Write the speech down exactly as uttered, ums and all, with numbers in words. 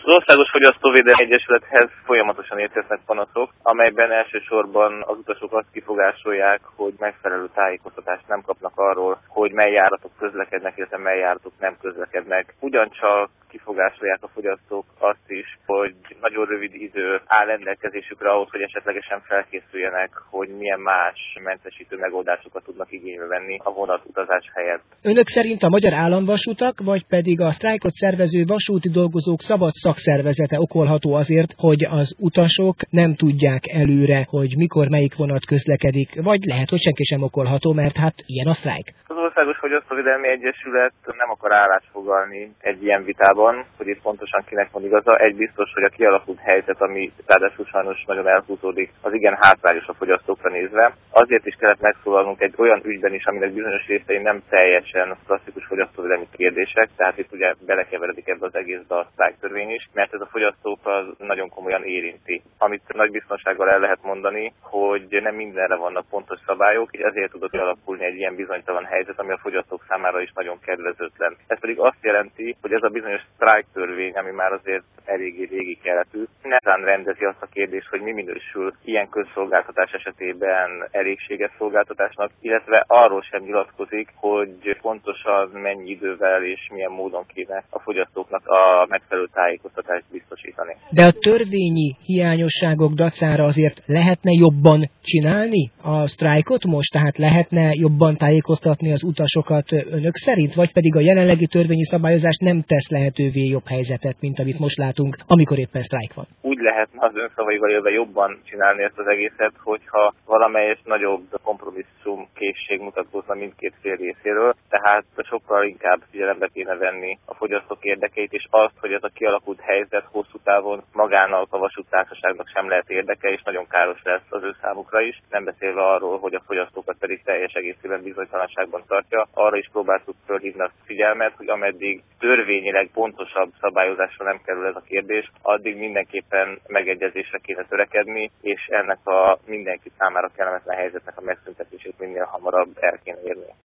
Országos Fogyasztóvédelmi Egyesülethez folyamatosan érkeznek panaszok, amelyben elsősorban az utasok azt kifogásolják, hogy megfelelő tájékoztatást nem kapnak arról, hogy mely járatok közlekednek, illetve mely járatok nem közlekednek. Ugyancsak kifogásolják a fogyasztók azt is, hogy nagyon rövid idő áll rendelkezésükre ahhoz, hogy esetlegesen felkészüljenek, hogy milyen más mentesítő megoldásokat tudnak igénybe venni a vonatutazás helyett. Önök szerint a Magyar Államvasutak, vagy pedig a sztrájkot szervező vasúti dolgozók szabad szakszervezete okolható azért, hogy az utasok nem tudják előre, hogy mikor melyik vonat közlekedik, vagy lehet, hogy senki sem okolható, mert hát ilyen a sztrájk. Az Országos Fogyasztóvédelmi Egyesület nem akar állást foglalni egy ilyen vitában, hogy itt pontosan kinek van igaza. Egy biztos, hogy a kialakult helyzet, ami ráadásul sajnos nagyon elhúzódik, az igen hátrányos a fogyasztókra nézve. Azért is kellett megszólalnunk egy olyan ügyben is, aminek bizonyos részei nem teljesen klasszikus fogyasztóvédelmi kérdések, tehát itt ugye belekeveredik ebbe az egészbe a sztrájktörvény is, mert ez a fogyasztókat nagyon komolyan érinti. Amit nagy biztonsággal el lehet mondani, hogy nem mindenre vannak pontos szabályok, és ezért tudott alakulni egy ilyen bizonytalan helyzet, ami a fogyasztók számára is nagyon kedvezőtlen. Ez pedig azt jelenti, hogy ez a bizonyos sztrájktörvény, ami már azért eléggé régi keletű, netán rendezi azt a kérdést, hogy mi minősül ilyen közszolgáltatás esetében elégséges szolgáltatásnak, illetve arról sem nyilatkozik, hogy pontosan mennyi idővel és milyen módon kéne a fogyasztóknak a megfelelő tájékoztatást biztosítani. De a törvényi hiányosságok dacára azért lehetne jobban csinálni a sztrájkot most? Tehát lehetne jobban tájékoztatni az utasokat önök szerint? Vagy pedig a jelenlegi törvényi szabályozás nem tesz lehetővé jobb helyzetet, mint amit most látunk, amikor éppen sztrájk van? Úgy lehetne az ön szavaival élve jobban csinálni ezt az egészet, hogyha valamelyes nagyobb kompromisszum készség mutatkozna mindkét fél részéről, tehát sokkal inkább figyelembe kéne venni a fogyasztók érdekeit, és azt, hogy ez a kialakult helyzet hosszú távon magának a vasúttársaságnak sem lehet érdeke, és nagyon káros lesz az ő számukra is, nem beszélve arról, hogy a fogyasztókat pedig teljes egészében bizonytalanságban tartja. Arra is próbáltuk fölhívni a figyelmet, hogy ameddig törvényileg pontosabb szabályozásra nem kerül ez a kérdés, addig mindenképpen megegyezésre kéne törekedni, és ennek a mindenki számára kellemetlen helyzetnek a megszüntetését minél hamarabb el kéne érni.